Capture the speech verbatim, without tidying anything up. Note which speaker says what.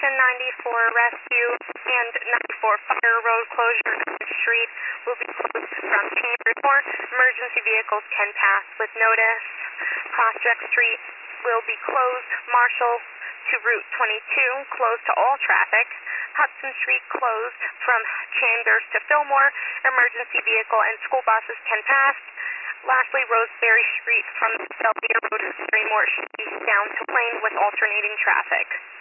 Speaker 1: Section ninety-four Rescue and ninety-four Fire Road closure on the street will be closed from Chambers. More emergency vehicles can pass with notice. Prospect Street will be closed. Marshall to Route twenty-two, closed to all traffic. Hudson Street closed from Chambers to Fillmore. Emergency vehicle and school buses can pass. Lastly, Roseberry Street from Belvedere Road to Barrymore Street down to Plain with alternating traffic.